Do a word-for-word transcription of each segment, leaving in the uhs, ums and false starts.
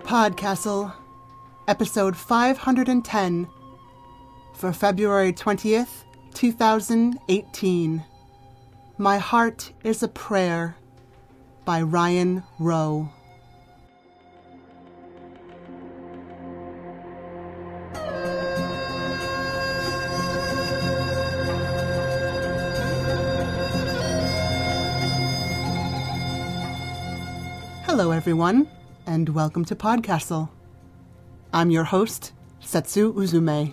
Podcastle, episode five hundred ten, for February twentieth, two thousand eighteen. My Heart is a Prayer, by Ryan Rowe. Hello everyone, and welcome to Podcastle. I'm your host, Setsu Uzume.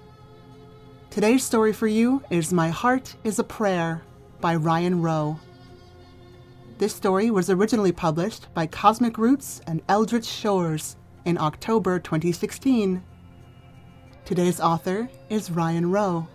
Today's story for you is My Heart is a Prayer by Ryan Rowe. This story was originally published by Cosmic Roots and Eldritch Shores in October twenty sixteen. Today's author is Ryan Rowe.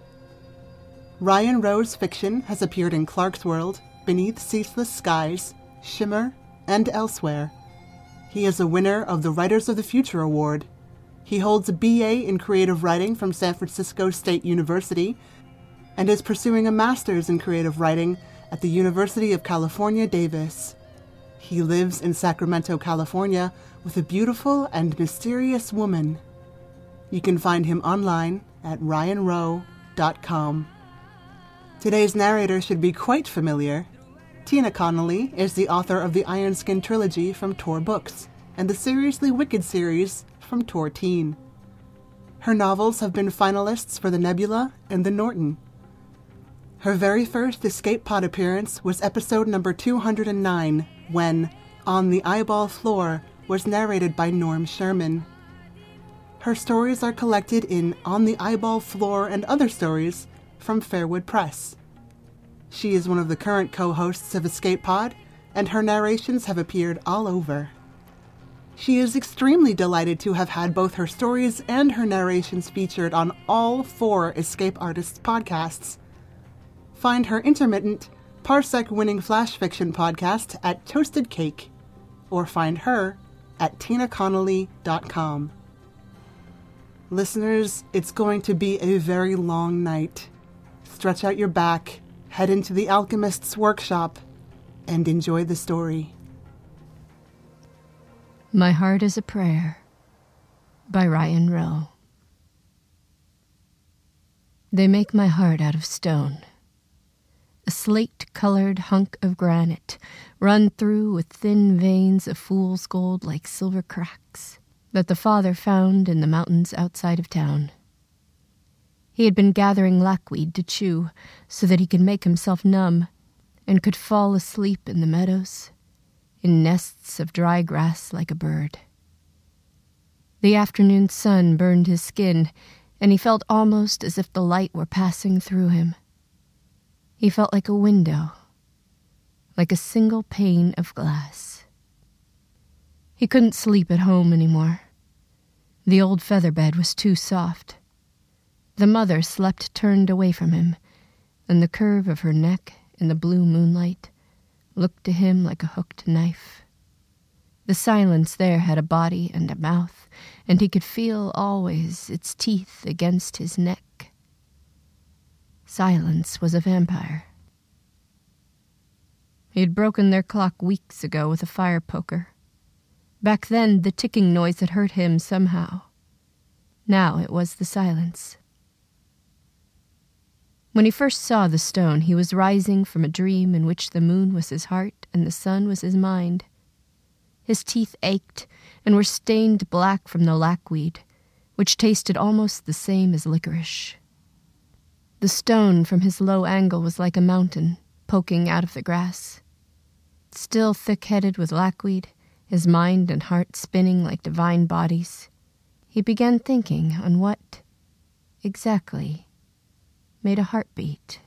Ryan Rowe's fiction has appeared in Clarkesworld, Beneath Ceaseless Skies, Shimmer, and elsewhere. He is a winner of the Writers of the Future Award. He holds a B A in Creative Writing from San Francisco State University and is pursuing a Master's in Creative Writing at the University of California, Davis. He lives in Sacramento, California, with a beautiful and mysterious woman. You can find him online at ryan rowe dot com. Today's narrator should be quite familiar. Tina Connolly is the author of the Ironskin trilogy from Tor Books and the Seriously Wicked series from Tor Teen. Her novels have been finalists for the Nebula and the Norton. Her very first Escape Pod appearance was episode number two hundred nine, when On the Eyeball Floor was narrated by Norm Sherman. Her stories are collected in On the Eyeball Floor and Other Stories from Fairwood Press. She is one of the current co-hosts of Escape Pod, and her narrations have appeared all over. She is extremely delighted to have had both her stories and her narrations featured on all four Escape Artists podcasts. Find her intermittent, parsec-winning flash fiction podcast at Toasted Cake, or find her at tina connolly dot com. Listeners, it's going to be a very long night. Stretch out your back, head into the alchemist's workshop, and enjoy the story. My Heart is a Prayer by Ryan Rowe. They make my heart out of stone, a slate-colored hunk of granite run through with thin veins of fool's gold like silver cracks that the father found in the mountains outside of town. He had been gathering lackweed to chew so that he could make himself numb and could fall asleep in the meadows, in nests of dry grass like a bird. The afternoon sun burned his skin, and he felt almost as if the light were passing through him. He felt like a window, like a single pane of glass. He couldn't sleep at home anymore. The old feather bed was too soft. The mother slept turned away from him, and the curve of her neck in the blue moonlight looked to him like a hooked knife. The silence there had a body and a mouth, and he could feel always its teeth against his neck. Silence was a vampire. He had broken their clock weeks ago with a fire poker. Back then, the ticking noise had hurt him somehow. Now it was the silence. When he first saw the stone, he was rising from a dream in which the moon was his heart and the sun was his mind. His teeth ached and were stained black from the lackweed, which tasted almost the same as licorice. The stone from his low angle was like a mountain poking out of the grass. Still thick-headed with lackweed, his mind and heart spinning like divine bodies, he began thinking on what, exactly, made a heartbeat.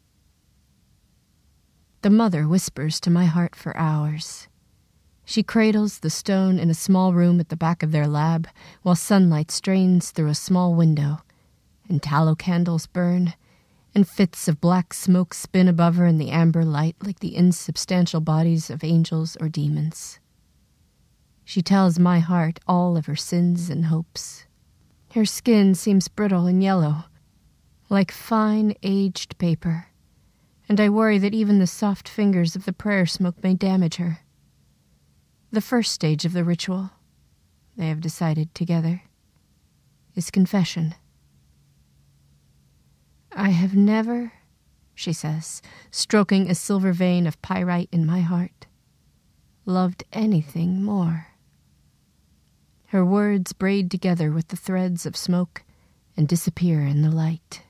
The mother whispers to my heart for hours. She cradles the stone in a small room at the back of their lab while sunlight strains through a small window, and tallow candles burn, and fits of black smoke spin above her in the amber light like the insubstantial bodies of angels or demons. She tells my heart all of her sins and hopes. Her skin seems brittle and yellow, like fine, aged paper, and I worry that even the soft fingers of the prayer smoke may damage her. The first stage of the ritual, they have decided together, is confession. I have never, she says, stroking a silver vein of pyrite in my heart, loved anything more. Her words braid together with the threads of smoke and disappear in the light.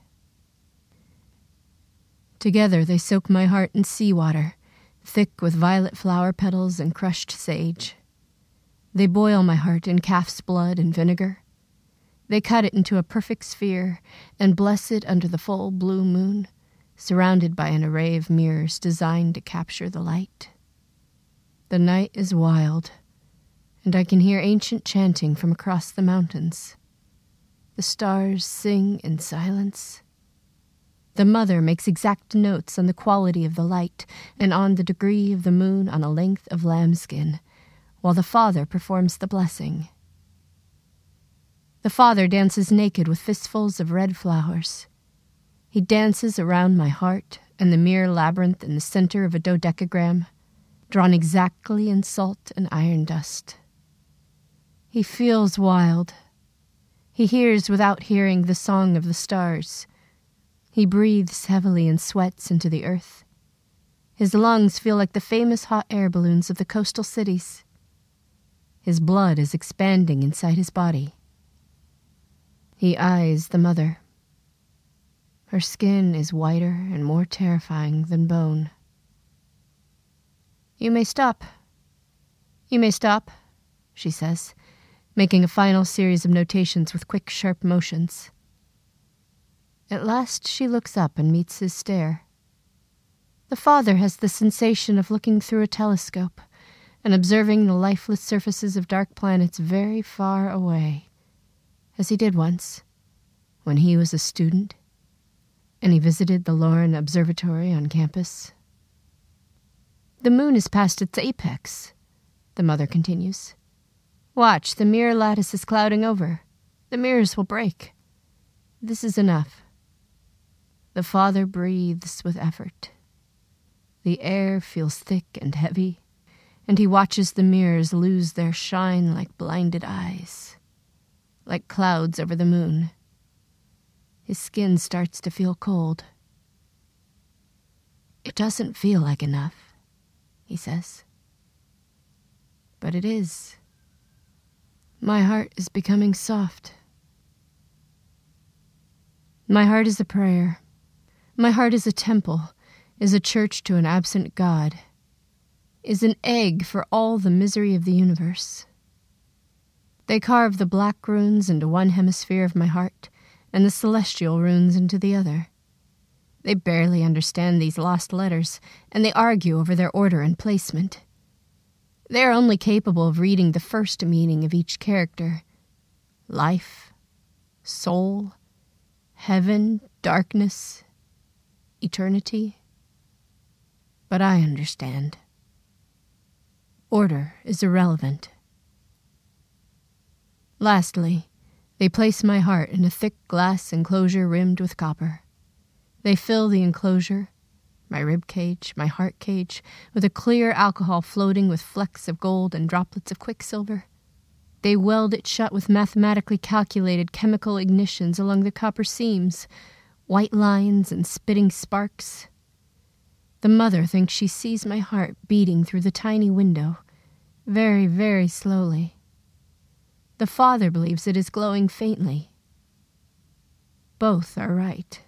Together they soak my heart in seawater, thick with violet flower petals and crushed sage. They boil my heart in calf's blood and vinegar. They cut it into a perfect sphere and bless it under the full blue moon, surrounded by an array of mirrors designed to capture the light. The night is wild, and I can hear ancient chanting from across the mountains. The stars sing in silence. The mother makes exact notes on the quality of the light and on the degree of the moon on a length of lambskin, while the father performs the blessing. The father dances naked with fistfuls of red flowers. He dances around my heart and the mere labyrinth in the center of a dodecagram, drawn exactly in salt and iron dust. He feels wild. He hears without hearing the song of the stars. He breathes heavily and sweats into the earth. His lungs feel like the famous hot air balloons of the coastal cities. His blood is expanding inside his body. He eyes the mother. Her skin is whiter and more terrifying than bone. You may stop. You may stop, she says, making a final series of notations with quick, sharp motions. At last she looks up and meets his stare. The father has the sensation of looking through a telescope and observing the lifeless surfaces of dark planets very far away, as he did once, when he was a student, and he visited the Loren Observatory on campus. The moon is past its apex, the mother continues. Watch, the mirror lattice is clouding over. The mirrors will break. This is enough. The father breathes with effort. The air feels thick and heavy, and he watches the mirrors lose their shine like blinded eyes, like clouds over the moon. His skin starts to feel cold. It doesn't feel like enough, he says. But it is. My heart is becoming soft. My heart is a prayer. My heart is a temple, is a church to an absent God, is an egg for all the misery of the universe. They carve the black runes into one hemisphere of my heart and the celestial runes into the other. They barely understand these lost letters, and they argue over their order and placement. They are only capable of reading the first meaning of each character: life, soul, heaven, darkness, eternity. But I understand. Order is irrelevant. Lastly, they place my heart in a thick glass enclosure rimmed with copper. They fill the enclosure, my rib cage, my heart cage, with a clear alcohol floating with flecks of gold and droplets of quicksilver. They weld it shut with mathematically calculated chemical ignitions along the copper seams, white lines and spitting sparks. The mother thinks she sees my heart beating through the tiny window, very, very slowly. The father believes it is glowing faintly. Both are right.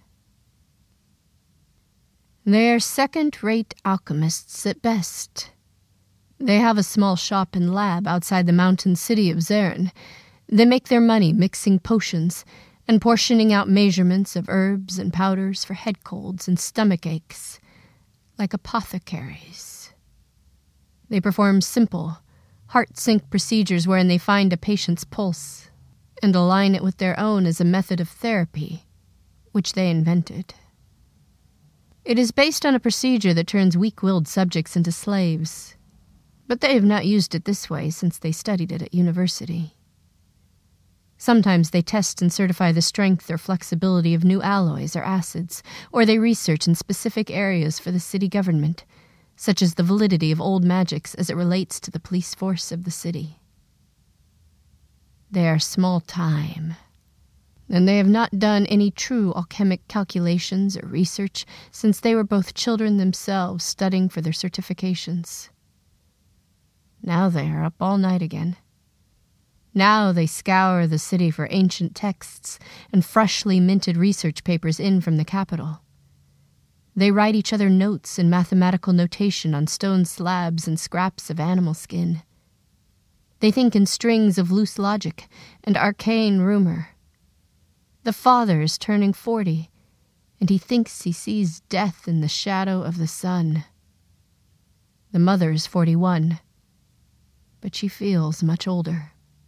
They are second-rate alchemists at best. They have a small shop and lab outside the mountain city of Zeren. They make their money mixing potions and portioning out measurements of herbs and powders for head colds and stomach aches, like apothecaries. They perform simple, heart-sync procedures wherein they find a patient's pulse and align it with their own as a method of therapy, which they invented. It is based on a procedure that turns weak-willed subjects into slaves, but they have not used it this way since they studied it at university. Sometimes they test and certify the strength or flexibility of new alloys or acids, or they research in specific areas for the city government, such as the validity of old magics as it relates to the police force of the city. They are small time, and they have not done any true alchemic calculations or research since they were both children themselves studying for their certifications. Now they are up all night again. Now they scour the city for ancient texts and freshly minted research papers in from the capital. They write each other notes in mathematical notation on stone slabs and scraps of animal skin. They think in strings of loose logic and arcane rumor. The father is turning forty, and he thinks he sees death in the shadow of the sun. The mother is forty-one, but she feels much older.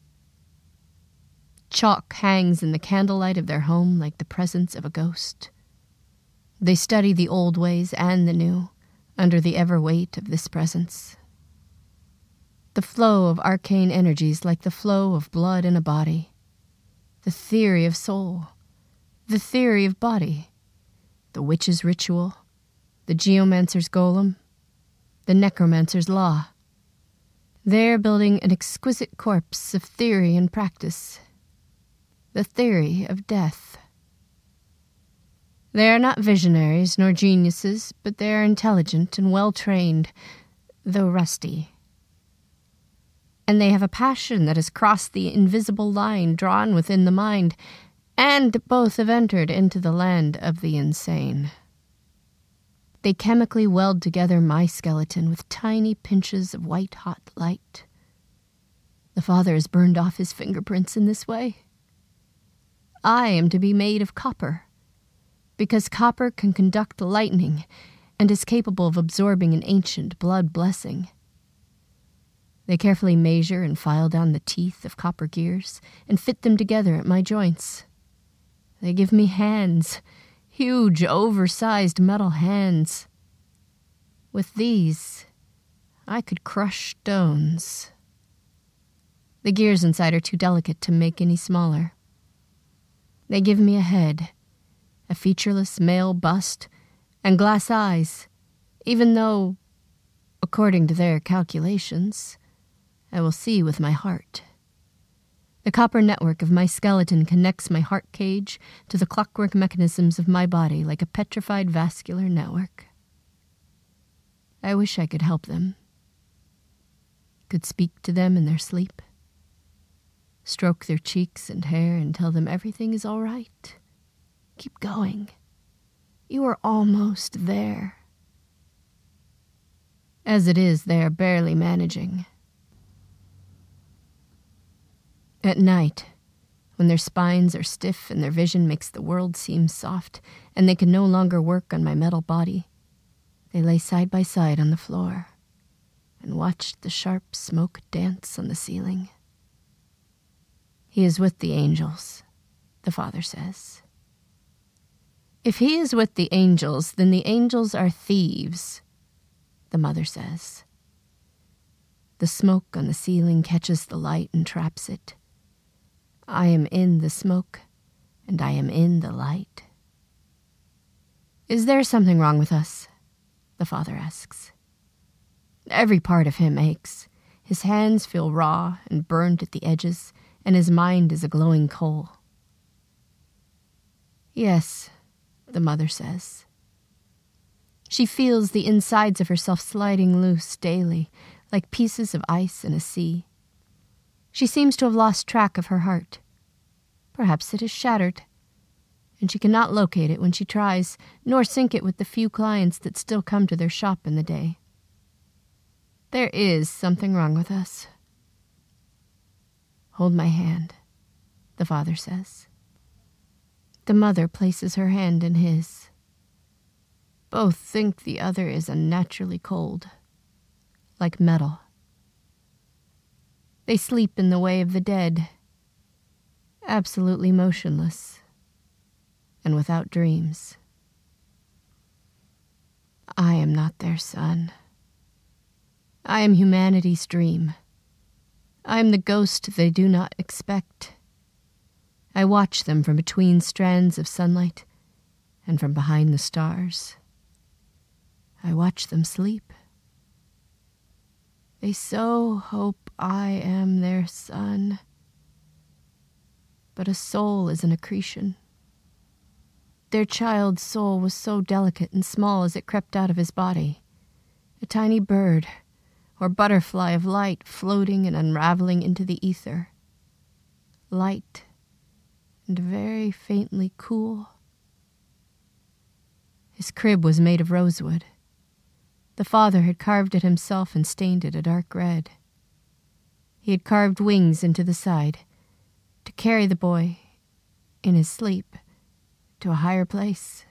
Chalk hangs in the candlelight of their home like the presence of a ghost. They study the old ways and the new, under the ever weight of this presence. The flow of arcane energies like the flow of blood in a body. The theory of soul. The theory of body. The witch's ritual. The geomancer's golem. The necromancer's law. They're building an exquisite corpse of theory and practice. The theory of death. They are not visionaries nor geniuses, but they are intelligent and well-trained, though rusty. And they have a passion that has crossed the invisible line drawn within the mind, and both have entered into the land of the insane. They chemically weld together my skeleton with tiny pinches of white-hot light. The father has burned off his fingerprints in this way. I am to be made of copper, because copper can conduct lightning and is capable of absorbing an ancient blood blessing. They carefully measure and file down the teeth of copper gears and fit them together at my joints. They give me hands, huge, oversized metal hands. With these, I could crush stones. The gears inside are too delicate to make any smaller. They give me a head, a featureless male bust, and glass eyes, even though, according to their calculations, I will see with my heart. The copper network of my skeleton connects my heart cage to the clockwork mechanisms of my body like a petrified vascular network. I wish I could help them, could speak to them in their sleep, stroke their cheeks and hair and tell them everything is all right. Keep going. You are almost there. As it is, they are barely managing. At night, when their spines are stiff and their vision makes the world seem soft, and they can no longer work on my metal body, they lay side by side on the floor and watch the sharp smoke dance on the ceiling. He is with the angels, the father says. If he is with the angels, then the angels are thieves, the mother says. The smoke on the ceiling catches the light and traps it. I am in the smoke, and I am in the light. Is there something wrong with us? The father asks. Every part of him aches. His hands feel raw and burned at the edges, and his mind is a glowing coal. Yes, the mother says. She feels the insides of herself sliding loose daily, like pieces of ice in a sea. She seems to have lost track of her heart. Perhaps it is shattered, and she cannot locate it when she tries, nor sync it with the few clients that still come to their shop in the day. There is something wrong with us. Hold my hand, the father says. The mother places her hand in his. Both think the other is unnaturally cold, like metal. They sleep in the way of the dead, absolutely motionless and without dreams. I am not their son. I am humanity's dream. I am the ghost they do not expect. I watch them from between strands of sunlight and from behind the stars. I watch them sleep. They so hope I am their son, but a soul is an accretion. Their child's soul was so delicate and small as it crept out of his body, a tiny bird or butterfly of light floating and unraveling into the ether, light and very faintly cool. His crib was made of rosewood. The father had carved it himself and stained it a dark red. He had carved wings into the side to carry the boy, in his sleep, to a higher place.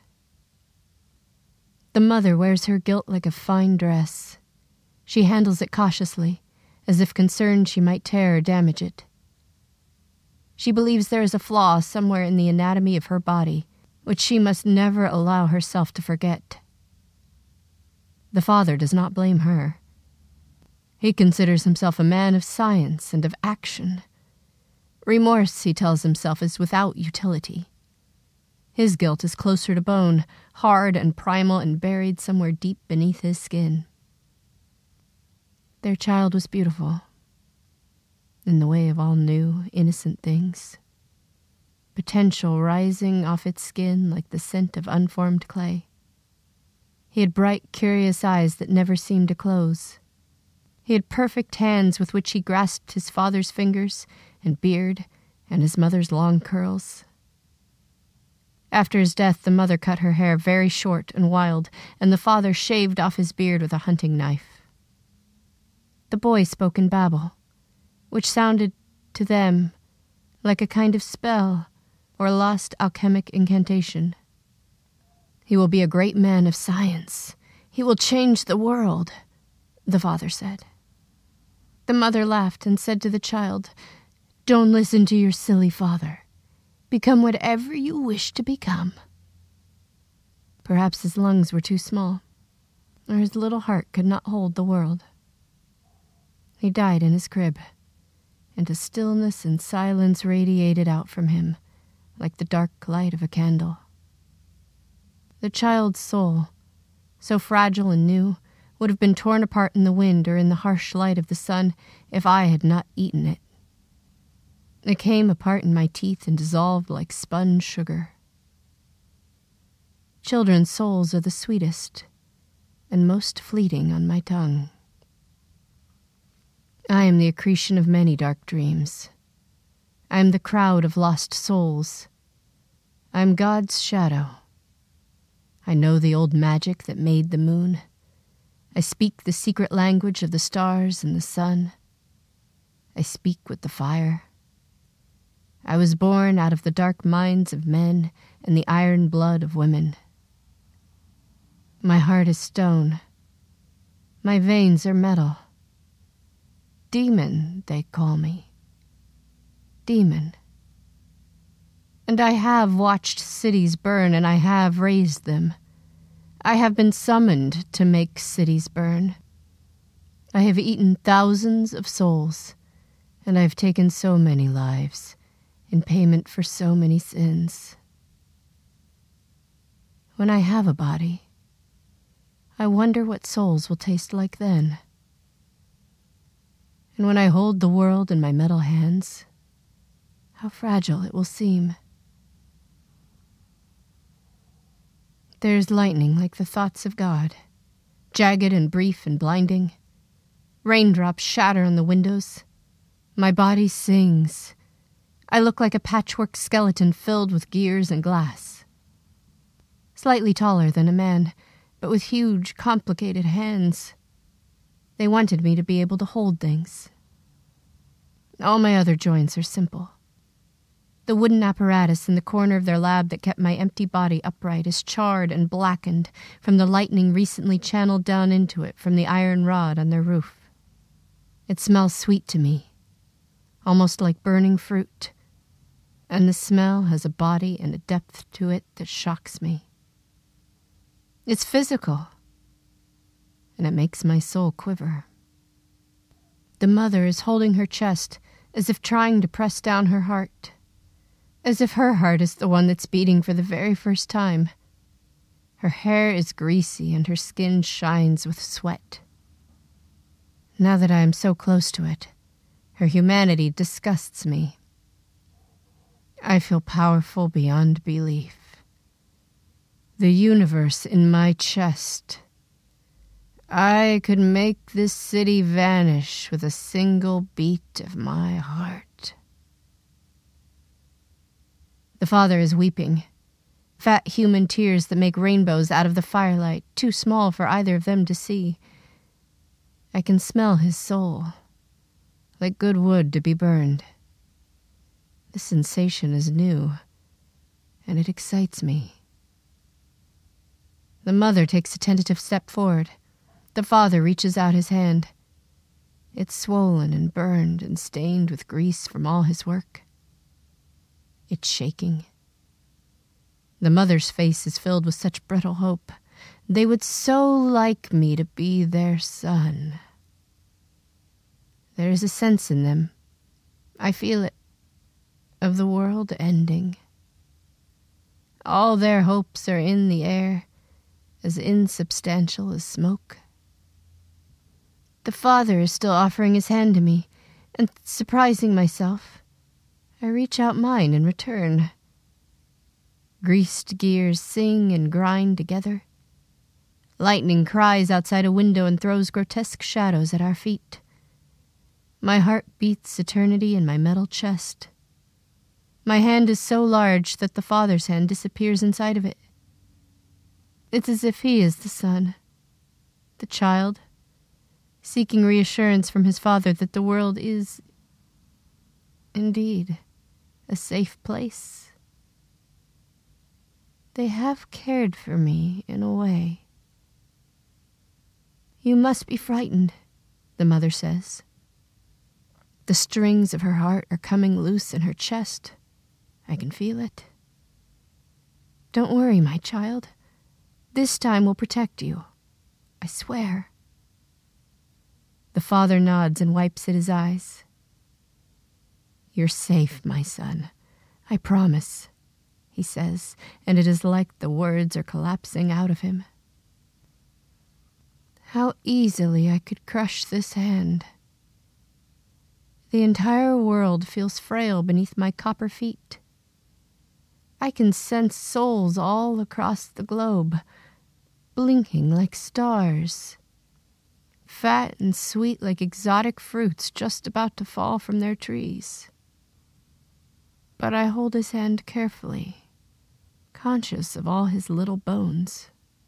The mother wears her guilt like a fine dress. She handles it cautiously, as if concerned she might tear or damage it. She believes there is a flaw somewhere in the anatomy of her body, which she must never allow herself to forget. The father does not blame her. He considers himself a man of science and of action. Remorse, he tells himself, is without utility. His guilt is closer to bone, hard and primal and buried somewhere deep beneath his skin. Their child was beautiful, in the way of all new, innocent things. Potential rising off its skin like the scent of unformed clay. He had bright, curious eyes that never seemed to close. He had perfect hands with which he grasped his father's fingers and beard and his mother's long curls. After his death, the mother cut her hair very short and wild, and the father shaved off his beard with a hunting knife. The boy spoke in babble, which sounded to them like a kind of spell or a lost alchemic incantation. He will be a great man of science. He will change the world, the father said. The mother laughed and said to the child, "Don't listen to your silly father. Become whatever you wish to become." Perhaps his lungs were too small, or his little heart could not hold the world. He died in his crib, and a stillness and silence radiated out from him, like the dark light of a candle. The child's soul, so fragile and new, would have been torn apart in the wind or in the harsh light of the sun if I had not eaten it. It came apart in my teeth and dissolved like spun sugar. Children's souls are the sweetest and most fleeting on my tongue. I am the accretion of many dark dreams. I am the crowd of lost souls. I am God's shadow. I know the old magic that made the moon. I speak the secret language of the stars and the sun. I speak with the fire. I was born out of the dark minds of men and the iron blood of women. My heart is stone. My veins are metal. Demon, they call me. Demon. And I have watched cities burn, and I have raised them. I have been summoned to make cities burn. I have eaten thousands of souls, and I have taken so many lives in payment for so many sins. When I have a body, I wonder what souls will taste like then. And when I hold the world in my metal hands, how fragile it will seem. There is lightning like the thoughts of God, jagged and brief and blinding. Raindrops shatter on the windows. My body sings. I look like a patchwork skeleton filled with gears and glass. Slightly taller than a man, but with huge, complicated hands. They wanted me to be able to hold things. All my other joints are simple. The wooden apparatus in the corner of their lab that kept my empty body upright is charred and blackened from the lightning recently channeled down into it from the iron rod on their roof. It smells sweet to me, almost like burning fruit, and the smell has a body and a depth to it that shocks me. It's physical, and it makes my soul quiver. The mother is holding her chest as if trying to press down her heart, as if her heart is the one that's beating for the very first time. Her hair is greasy and her skin shines with sweat. Now that I am so close to it, her humanity disgusts me. I feel powerful beyond belief. The universe in my chest. I could make this city vanish with a single beat of my heart. The father is weeping. Fat human tears that make rainbows out of the firelight, too small for either of them to see. I can smell his soul, like good wood to be burned. The sensation is new, and it excites me. The mother takes a tentative step forward. The father reaches out his hand. It's swollen and burned and stained with grease from all his work. It's shaking. The mother's face is filled with such brittle hope. They would so like me to be their son. There is a sense in them. I feel it. Of the world ending. All their hopes are in the air, as insubstantial as smoke. The father is still offering his hand to me, and surprising myself, I reach out mine in return. Greased gears sing and grind together. Lightning cries outside a window and throws grotesque shadows at our feet. My heart beats eternity in my metal chest. My hand is so large that the father's hand disappears inside of it. It's as if he is the son, the child, seeking reassurance from his father that the world is, indeed, a safe place. They have cared for me in a way. You must be frightened, the mother says. The strings of her heart are coming loose in her chest. I can feel it. Don't worry, my child. This time we'll protect you. I swear. The father nods and wipes at his eyes. You're safe, my son. I promise, he says, and it is like the words are collapsing out of him. How easily I could crush this hand. The entire world feels frail beneath my copper feet. I can sense souls all across the globe, blinking like stars, fat and sweet like exotic fruits just about to fall from their trees. But I hold his hand carefully, conscious of all his little bones.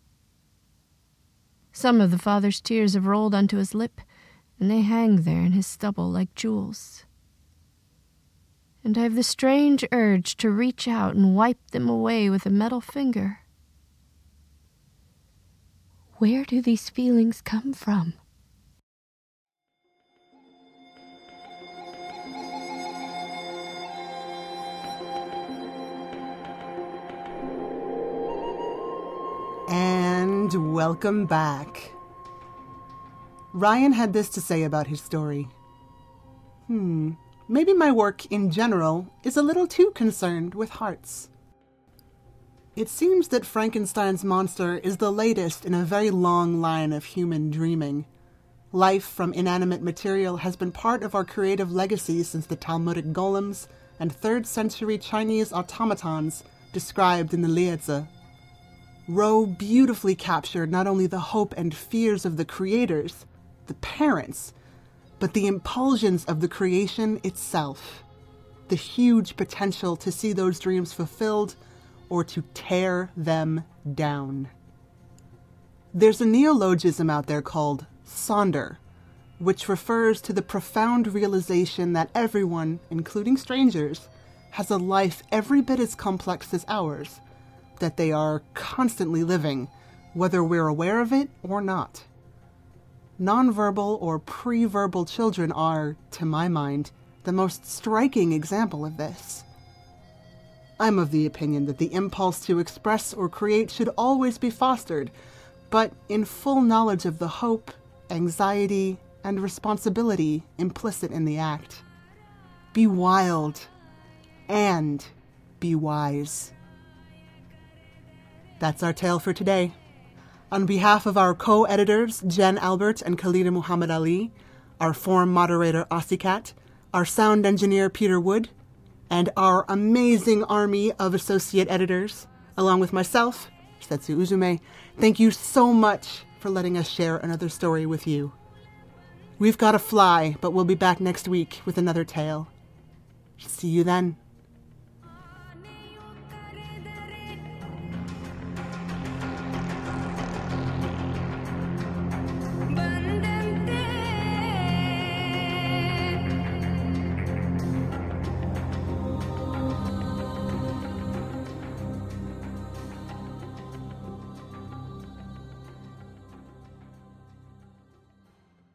Some of the father's tears have rolled onto his lip, and they hang there in his stubble like jewels. And I have the strange urge to reach out and wipe them away with a metal finger. Where do these feelings come from? And welcome back. Ryan had this to say about his story. Hmm, maybe my work in general is a little too concerned with hearts. It seems that Frankenstein's monster is the latest in a very long line of human dreaming. Life from inanimate material has been part of our creative legacy since the Talmudic golems and third century Chinese automatons described in the Liezi. Rowe beautifully captured not only the hope and fears of the creators, the parents, but the impulsions of the creation itself. The huge potential to see those dreams fulfilled or to tear them down. There's a neologism out there called Sonder, which refers to the profound realization that everyone, including strangers, has a life every bit as complex as ours, that they are constantly living, whether we're aware of it or not. Nonverbal or pre-verbal children are, to my mind, the most striking example of this. I'm of the opinion that the impulse to express or create should always be fostered, but in full knowledge of the hope, anxiety, and responsibility implicit in the act. Be wild and be wise. That's our tale for today. On behalf of our co-editors, Jen Albert and Khalida Muhammad Ali, our forum moderator, Asikat, our sound engineer, Peter Wood, and our amazing army of associate editors, along with myself, Setsu Uzume, thank you so much for letting us share another story with you. We've got to fly, but we'll be back next week with another tale. See you then.